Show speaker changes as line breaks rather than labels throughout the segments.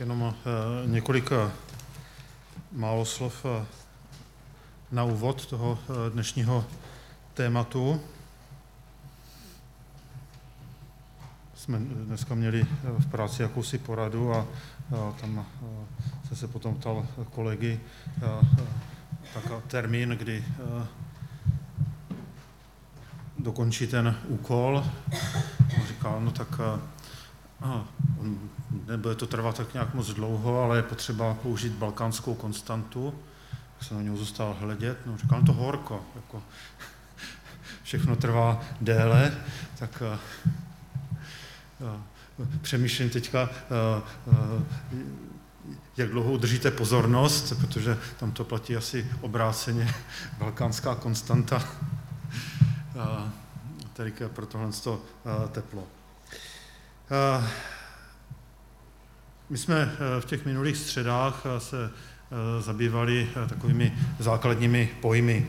jenom několik málo slov na úvod toho dnešního tématu. Jsme dneska měli v práci jakousi poradu a tam jsem se potom ptal kolegy takový termín, kdy dokončí ten úkol. On říkal, no tak nebude to trvat tak nějak moc dlouho, ale je potřeba použít balkánskou konstantu. Tak jsem na něj zůstal hledět, no říkal, no to horko, jako všechno trvá déle, tak přemýšlím teďka, jak dlouho udržíte pozornost, protože tam to platí asi obráceně, balkánská konstanta, tady pro tohle teplo. My jsme v těch minulých středách se zabývali takovými základními pojmy.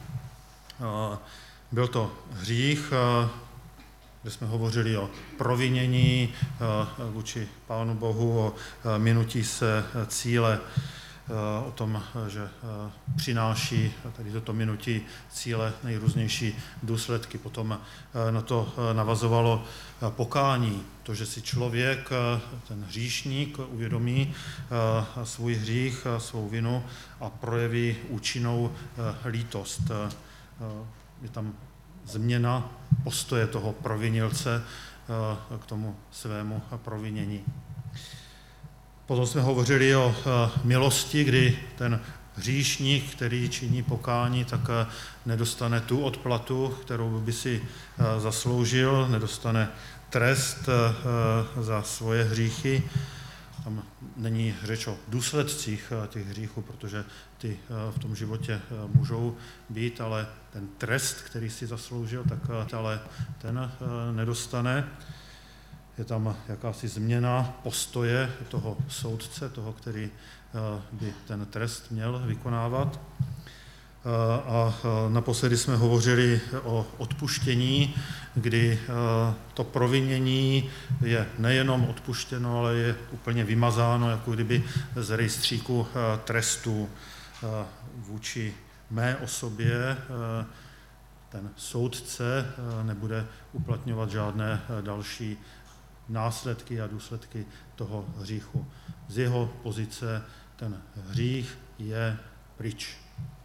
Byl to hřích, kde jsme hovořili o provinění vůči Pánu Bohu, o minutí se cíle, o tom, že přináší tady toto minutí cíle nejrůznější důsledky. Potom na to navazovalo pokání, to, že si člověk, ten hříšník, uvědomí svůj hřích, svou vinu a projeví účinnou lítost. Je tam změna postoje toho provinilce k tomu svému provinění. Potom jsme hovořili o milosti, kdy ten hříšník, který činí pokání, tak nedostane tu odplatu, kterou by si zasloužil, nedostane trest za svoje hříchy. Tam není řeč o důsledcích těch hříchů, protože ty v tom životě můžou být, ale ten trest, který si zasloužil, tak ale ten nedostane. Je tam jakási změna postoje toho soudce, toho, který by ten trest měl vykonávat. A naposledy jsme hovořili o odpuštění, kdy to provinění je nejenom odpuštěno, ale je úplně vymazáno, jako kdyby z rejstříku trestů vůči mé osobě. Ten soudce nebude uplatňovat žádné další následky a důsledky toho hříchu. Z jeho pozice ten hřích je pryč.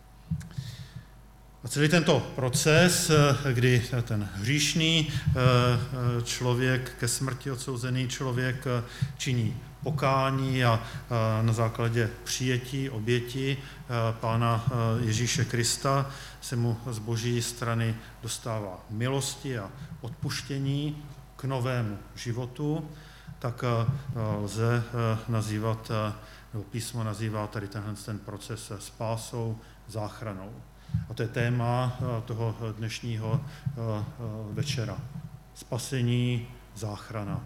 A celý tento proces, kdy ten hříšný člověk, ke smrti odsouzený člověk činí pokání a na základě přijetí oběti Pána Ježíše Krista se mu z Boží strany dostává milosti a odpuštění k novému životu, tak lze nazývat, nebo písmo nazývá tady ten proces spásou, záchranou. A to je téma toho dnešního večera. Spasení, záchrana.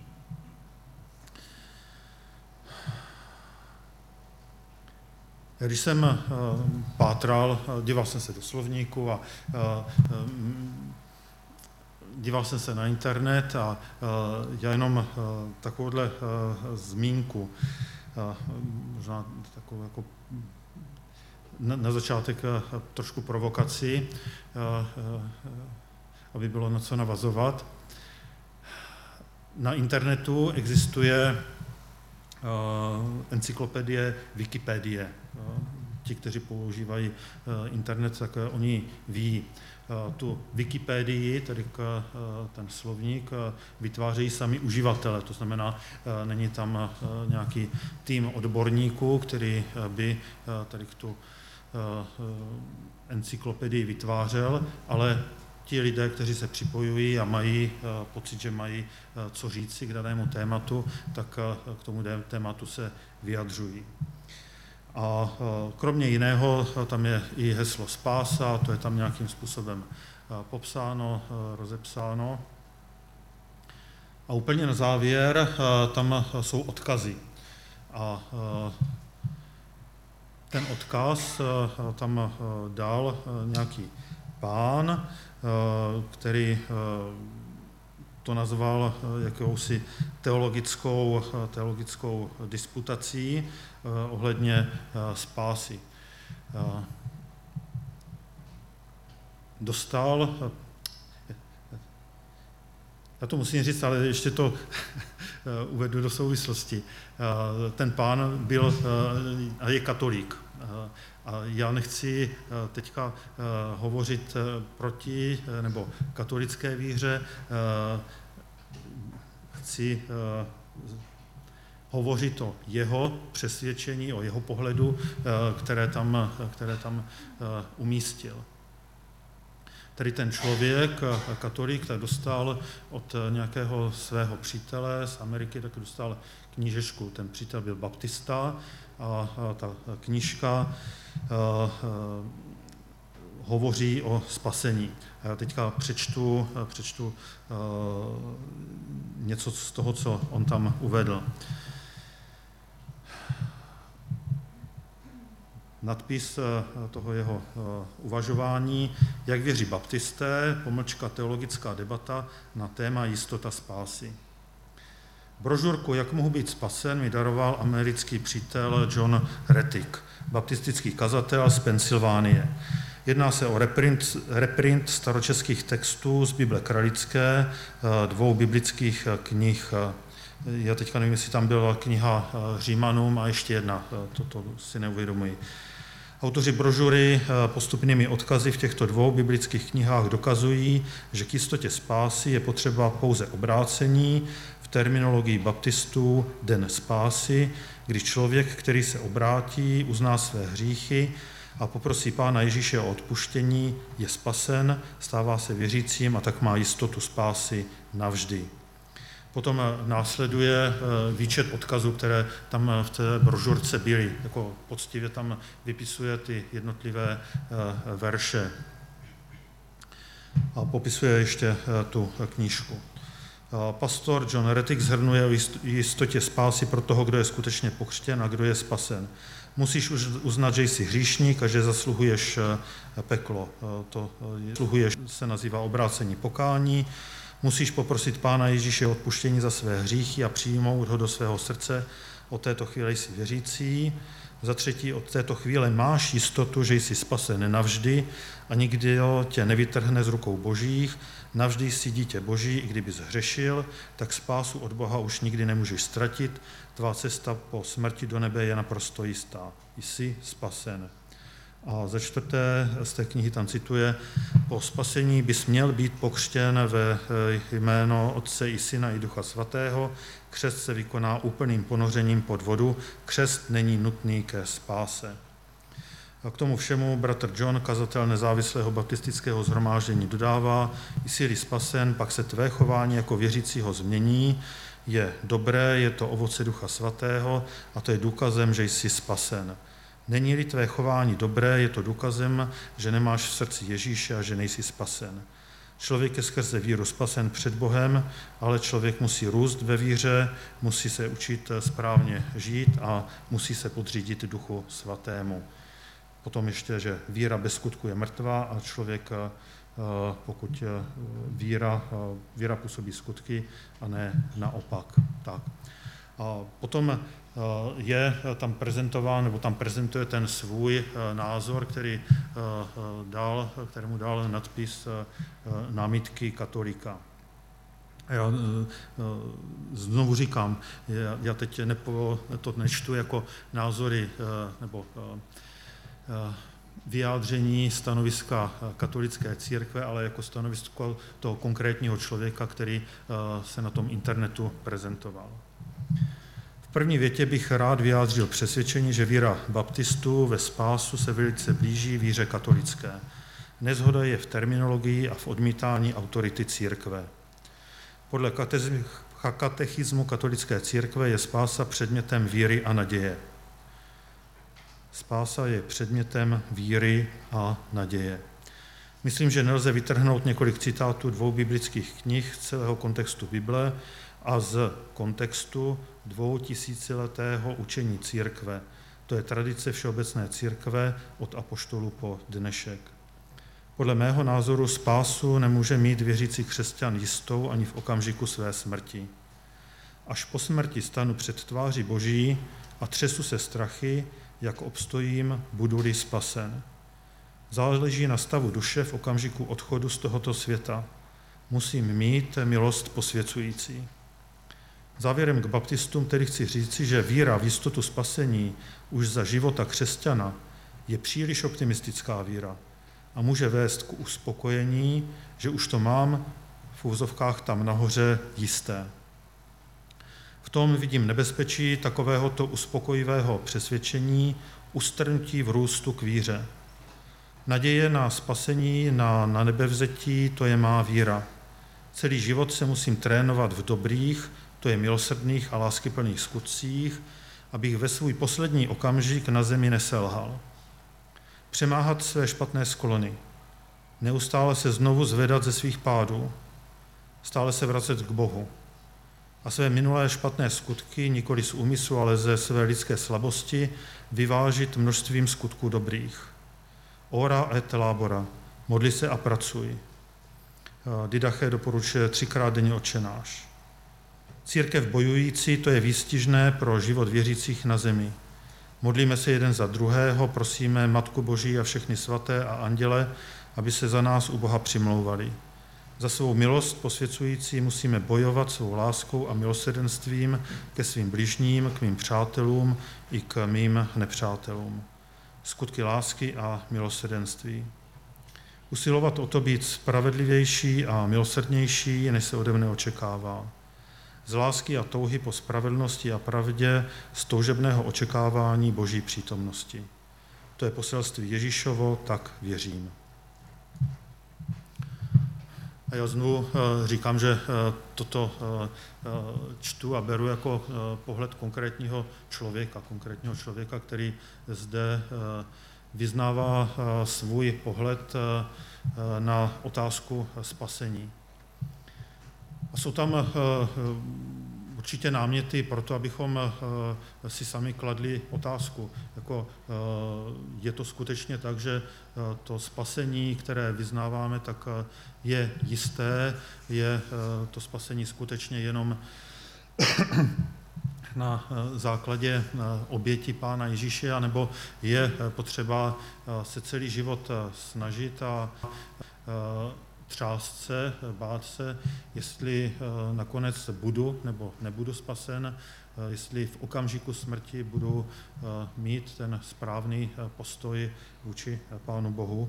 Když jsem pátral, díval jsem se do slovníku a díval jsem se na internet a já jenom takovouhle zmínku, možná takovou jako na začátek trošku provokaci, aby bylo na co navazovat. Na internetu existuje encyklopedie Wikipedie. Ti, kteří používají internet, tak oni ví. Tu Wikipedii, tedy ten slovník, vytvářejí sami uživatelé. To znamená, není tam nějaký tým odborníků, který by tady tu encyklopedii vytvářel, ale ti lidé, kteří se připojují a mají pocit, že mají co říci k danému tématu, tak k tomu tématu se vyjadřují. A kromě jiného, tam je i heslo spása, to je tam nějakým způsobem popsáno, rozepsáno. A úplně na závěr tam jsou odkazy. A ten odkaz tam dal nějaký pán, který to nazval jakousi teologickou disputací ohledně spásy. Dostal, já to musím říct, ale ještě to uvedu do souvislosti. Ten pán byl a je katolík. A já nechci teďka hovořit proti nebo katolické víře, chci hovořit o jeho přesvědčení, o jeho pohledu, které tam umístil. Tedy ten člověk, katolík, tak dostal od nějakého svého přítele z Ameriky, tak dostal knížešku. Ten přítel byl baptista a ta knížka hovoří o spasení. Já teďka přečtu něco z toho, co on tam uvedl. Nadpis toho jeho uvažování, jak věří baptisté, _ teologická debata na téma jistota spásy. Brožurku Jak mohu být spasen mi daroval americký přítel John Rettig, baptistický kazatel z Pensylvánie. Jedná se o reprint staročeských textů z Bible kralické, 2 biblických knih. Já teďka nevím, jestli tam byla kniha Římanům a ještě jedna, to si neuvědomuji. Autoři brožury postupnými odkazy v těchto 2 biblických knihách dokazují, že k jistotě spásy je potřeba pouze obrácení, v terminologii baptistů den spásy, když člověk, který se obrátí, uzná své hříchy a poprosí Pána Ježíše o odpuštění, je spasen, stává se věřícím a tak má jistotu spásy navždy. Potom následuje výčet odkazů, které tam v té brožurce byly. Jako poctivě tam vypisuje ty jednotlivé verše. A popisuje ještě tu knížku. Pastor John Rettig shrnuje o jistotě spásy pro toho, kdo je skutečně pokřtěn a kdo je spasen. Musíš uznat, že jsi hříšník a že zasluhuješ peklo. To se nazývá obrácení pokání. Musíš poprosit Pána Ježíše o odpuštění za své hříchy a přijmout ho do svého srdce. Od této chvíle jsi věřící. Za třetí, od této chvíle máš jistotu, že jsi spasen navždy a nikdy tě nevytrhne z rukou božích. Navždy jsi dítě boží, i kdyby zhřešil, tak spásu od Boha už nikdy nemůžeš ztratit. Tvá cesta po smrti do nebe je naprosto jistá. Jsi spasen. A za čtvrté z té knihy tam cituje, po spasení bys měl být pokřtěn ve jméno Otce i Syna i Ducha Svatého. Křest se vykoná úplným ponořením pod vodu. Křest není nutný ke spáse. A k tomu všemu bratr John, kazatel nezávislého baptistického shromáždění, dodává, jsi-li spasen, pak se tvé chování jako věřícího změní, je dobré, je to ovoce Ducha Svatého a to je důkazem, že jsi spasen. Není-li tvé chování dobré, je to důkazem, že nemáš v srdci Ježíše a že nejsi spasen. Člověk je skrze víru spasen před Bohem, ale člověk musí růst ve víře, musí se učit správně žít a musí se podřídit Duchu Svatému. Potom ještě, že víra bez skutku je mrtvá a člověk, pokud víra působí skutky a ne naopak. Tak. A potom je tam prezentován, nebo tam prezentuje ten svůj názor, kterému dal nadpis námitky katolíka. Já znovu říkám, já teď to nečtu jako názory nebo vyjádření stanoviska katolické církve, ale jako stanovisko toho konkrétního člověka, který se na tom internetu prezentoval. V první větě bych rád vyjádřil přesvědčení, že víra baptistů ve spásu se velice blíží víře katolické. Nezhoda je v terminologii a v odmítání autority církve. Podle katechismu katolické církve je spása předmětem víry a naděje. Spása je předmětem víry a naděje. Myslím, že nelze vytrhnout několik citátů 2 biblických knih z celého kontextu Bible a z kontextu 2000letého učení církve. To je tradice všeobecné církve od apoštolů po dnešek. Podle mého názoru spásu nemůže mít věřící křesťan jistou ani v okamžiku své smrti. Až po smrti stanu před tváří Boží a třesu se strachy, jak obstojím, budu-li spasen. Záleží na stavu duše v okamžiku odchodu z tohoto světa. Musím mít milost posvěcující. Závěrem k baptistům tedy chci říci, že víra v jistotu spasení už za života křesťana je příliš optimistická víra a může vést k uspokojení, že už to mám v úvozovkách tam nahoře jisté. V tom vidím nebezpečí takovéhoto uspokojivého přesvědčení, ustrnutí v růstu k víře. Naděje na spasení, na nebevzetí, to je má víra. Celý život se musím trénovat v dobrých, to je milosrdných a láskyplných skutcích, abych ve svůj poslední okamžik na zemi neselhal. Přemáhat své špatné sklony, neustále se znovu zvedat ze svých pádů, stále se vracet k Bohu a své minulé špatné skutky, nikoli z úmyslu, ale ze své lidské slabosti, vyvážit množstvím skutků dobrých. Ora et labora, modli se a pracuj. Didache doporučuje 3krát denně Otčenáš. Církev bojující, to je výstižné pro život věřících na zemi. Modlíme se jeden za druhého, prosíme Matku Boží a všechny svaté a anděle, aby se za nás u Boha přimlouvali. Za svou milost posvěcující musíme bojovat svou láskou a milosrdenstvím ke svým bližním, k mým přátelům i k mým nepřátelům. Skutky lásky a milosrdenství. Usilovat o to být spravedlivější a milosrdnější, než se ode mne očekává. Z lásky a touhy po spravedlnosti a pravdě, z toužebného očekávání Boží přítomnosti. To je poselství Ježíšovo, tak věřím. A já znovu říkám, že toto čtu a beru jako pohled konkrétního člověka, který zde vyznává svůj pohled na otázku spasení. A jsou tam určitě náměty pro to, abychom si sami kladli otázku. Je to skutečně tak, že to spasení, které vyznáváme, tak je jisté, je to spasení skutečně jenom na základě oběti Pána Ježíše, anebo je potřeba se celý život snažit a třást se, bát se, jestli nakonec budu nebo nebudu spasen, jestli v okamžiku smrti budu mít ten správný postoj vůči Pánu Bohu.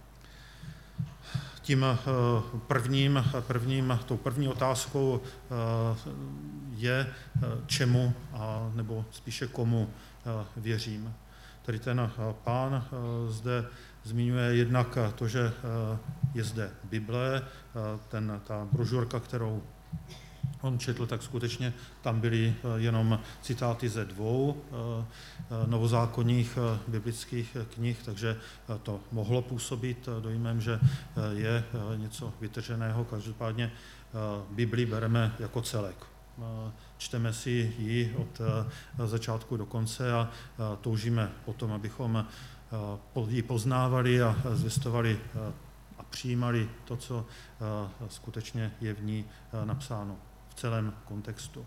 Tou první otázkou je, čemu, nebo spíše komu věřím. Tady ten Pán zde zmiňuje jednak to, že je zde Bible, ta brožurka, kterou on četl, tak skutečně tam byly jenom citáty ze 2 novozákonních biblických knih, takže to mohlo působit dojmem, že je něco vytrženého. Každopádně Bibli bereme jako celek. Čteme si ji od začátku do konce a toužíme potom, abychom ji poznávali a zvěstovali a přijímali to, co skutečně je v ní napsáno v celém kontextu.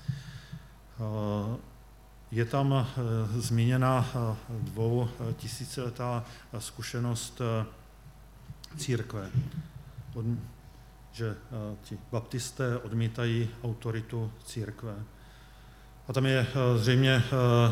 Je tam zmíněna 2000letá zkušenost církve, že ti baptisté odmítají autoritu církve. A tam je zřejmě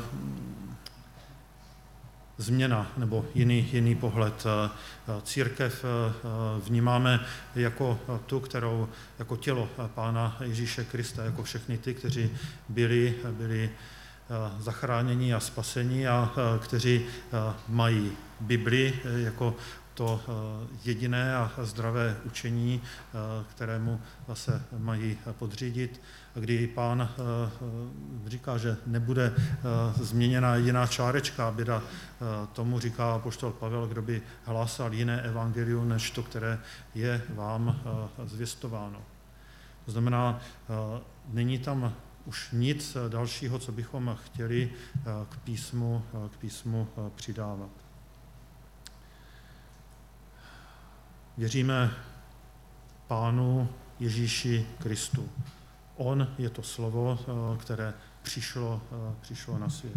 změna nebo jiný pohled. Církev vnímáme jako tu, kterou jako tělo Pána Ježíše Krista, jako všechny ty, kteří byli zachráněni a spaseni a kteří mají Bibli jako to jediné a zdravé učení, kterému se mají podřídit. A kdy Pán říká, že nebude změněna jediná čárečka, aby tomu říká apoštol Pavel, kdo by hlásal jiné evangelium, než to, které je vám zvěstováno. To znamená, není tam už nic dalšího, co bychom chtěli k písmu přidávat. Věříme Pánu Ježíši Kristu. On je to slovo, které přišlo na svět.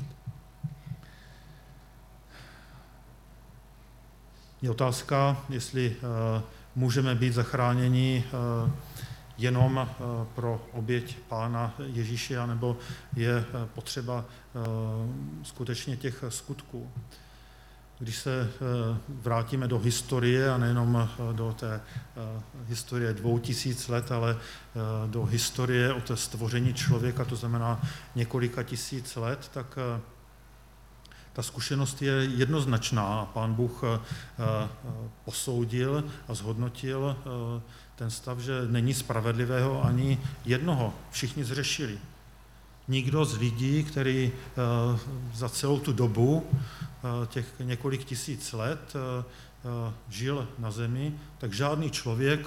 Je otázka, jestli můžeme být zachráněni jenom pro oběť Pána Ježíše, anebo je potřeba skutečně těch skutků. Když se vrátíme do historie, a nejenom do té historie 2000 let, ale do historie od stvoření člověka, to znamená několika tisíc let, tak ta zkušenost je jednoznačná. Pán Bůh posoudil a zhodnotil ten stav, že není spravedlivého ani jednoho. Všichni zřešili. Nikdo z lidí, který za celou tu dobu, těch několik tisíc let, žil na zemi, tak žádný člověk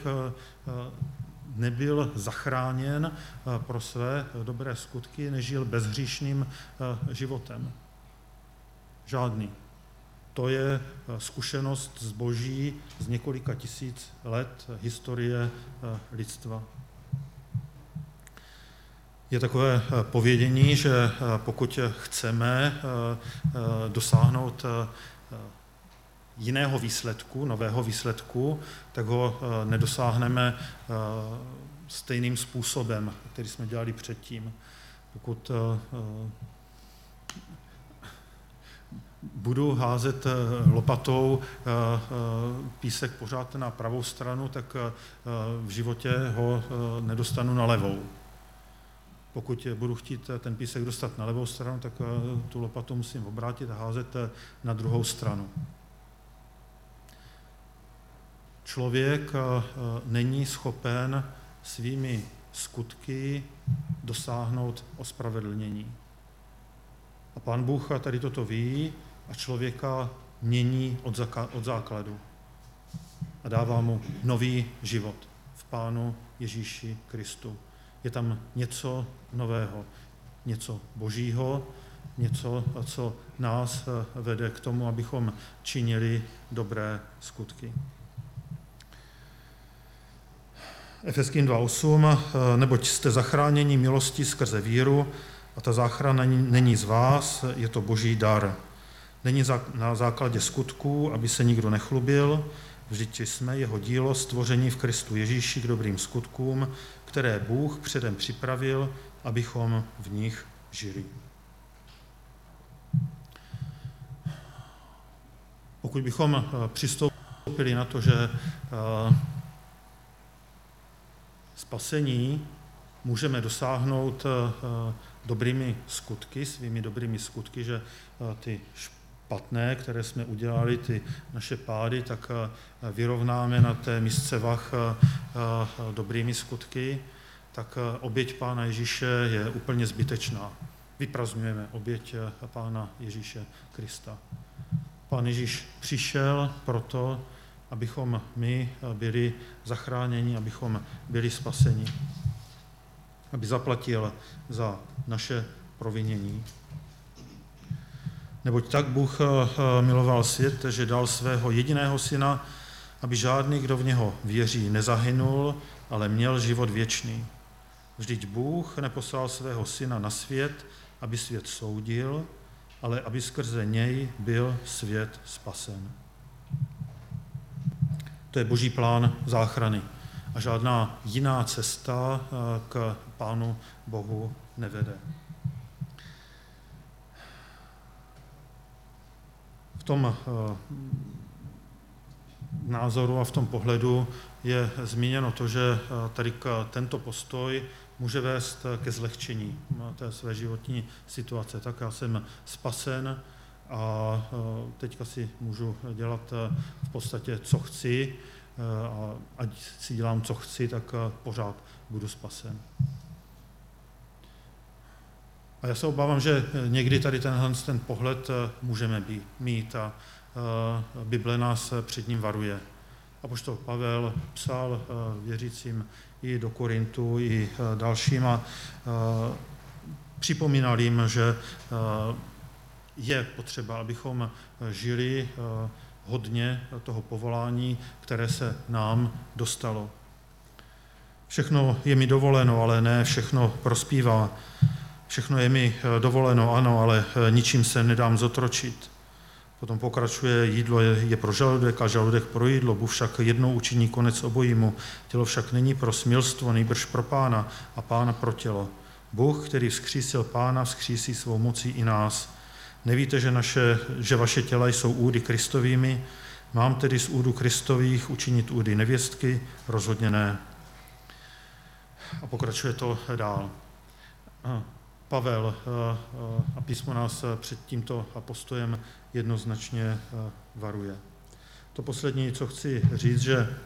nebyl zachráněn pro své dobré skutky, nežil bezhříšným životem. Žádný. To je zkušenost z Boží z několika tisíc let historie lidstva. Je takové povědění, že pokud chceme dosáhnout jiného výsledku, nového výsledku, tak ho nedosáhneme stejným způsobem, který jsme dělali předtím. Pokud budu házet lopatou písek pořád na pravou stranu, tak v životě ho nedostanu na levou. Pokud budu chtít ten písek dostat na levou stranu, tak tu lopatu musím obrátit a házet na druhou stranu. Člověk není schopen svými skutky dosáhnout ospravedlnění. A Pán Bůh tady toto ví a člověka mění od základu a dává mu nový život v Pánu Ježíši Kristu. Je tam něco nového, něco božího, něco, co nás vede k tomu, abychom činili dobré skutky. Efeským 2:8, neboť jste zachráněni milostí skrze víru, a ta záchrana není z vás, je to boží dar. Není na základě skutků, aby se nikdo nechlubil, vždyť jsme jeho dílo stvoření v Kristu Ježíši k dobrým skutkům, které Bůh předem připravil, abychom v nich žili. Pokud bychom přistoupili na to, že spasení můžeme dosáhnout dobrými skutky, svými dobrými skutky, že ty špatné, které jsme udělali, ty naše pády, tak vyrovnáme na té misce vah dobrými skutky, tak oběť Pána Ježíše je úplně zbytečná. Vyprazdňujeme oběť Pána Ježíše Krista. Pán Ježíš přišel proto, abychom my byli zachráněni, abychom byli spaseni. Aby zaplatil za naše provinění. Neboť tak Bůh miloval svět, že dal svého jediného syna, aby žádný, kdo v něho věří, nezahynul, ale měl život věčný. Vždyť Bůh neposlal svého syna na svět, aby svět soudil, ale aby skrze něj byl svět spasen. To je boží plán záchrany. A žádná jiná cesta k Pánu Bohu nevede. V tom názoru a v tom pohledu je zmíněno to, že tady tento postoj může vést ke zlehčení té své životní situace. Tak já jsem spasen a teďka si můžu dělat v podstatě, co chci, a ať si dělám, co chci, tak pořád budu spasen. A já se obávám, že někdy tady ten pohled můžeme mít a Bible nás před ním varuje. Apoštol Pavel psal věřícím i do Korintu, i dalším a připomínal jim, že je potřeba, abychom žili hodně toho povolání, které se nám dostalo. Všechno je mi dovoleno, ale ne všechno prospívá. Všechno je mi dovoleno, ano, ale ničím se nedám zotročit. Potom pokračuje, jídlo je pro žaludek a žaludek pro jídlo, Bůh však jednou učiní konec obojímu. Tělo však není pro smilstvo, nejbrž pro Pána a Pána pro tělo. Bůh, který vzkřísil Pána, vzkřísí svou mocí i nás. Nevíte, že vaše těla jsou údy Kristovými? Mám tedy z údu Kristových učinit údy nevěstky? Rozhodně ne. A pokračuje to dál. Pavel a písmo nás před tímto postojem jednoznačně varuje. To poslední, co chci říct, že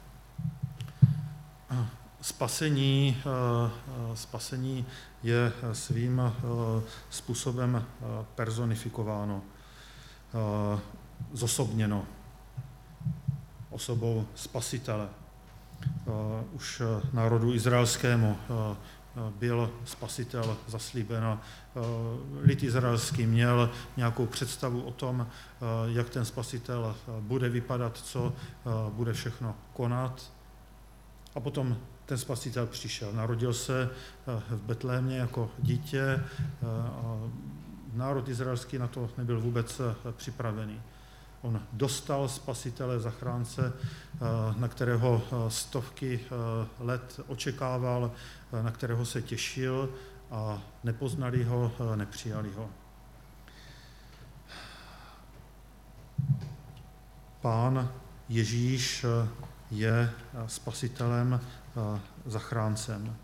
spasení je svým způsobem personifikováno, zosobněno osobou Spasitele. Už národu izraelskému byl Spasitel zaslíben a lid izraelský měl nějakou představu o tom, jak ten Spasitel bude vypadat, co bude všechno konat. A potom ten Spasitel přišel. Narodil se v Betlémě jako dítě a národ izraelský na to nebyl vůbec připravený. On dostal Spasitele, zachránce, na kterého stovky let očekával, na kterého se těšil a nepoznali ho, nepřijali ho. Pán Ježíš je Spasitelem, zachráncem.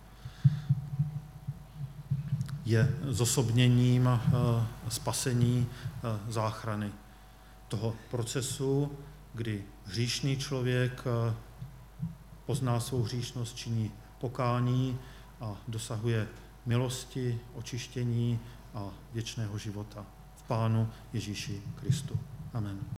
Je zosobněním spasení, záchrany. Toho procesu, kdy hříšný člověk pozná svou hříšnost, činí pokání a dosahuje milosti, očištění a věčného života v Pánu Ježíši Kristu. Amen.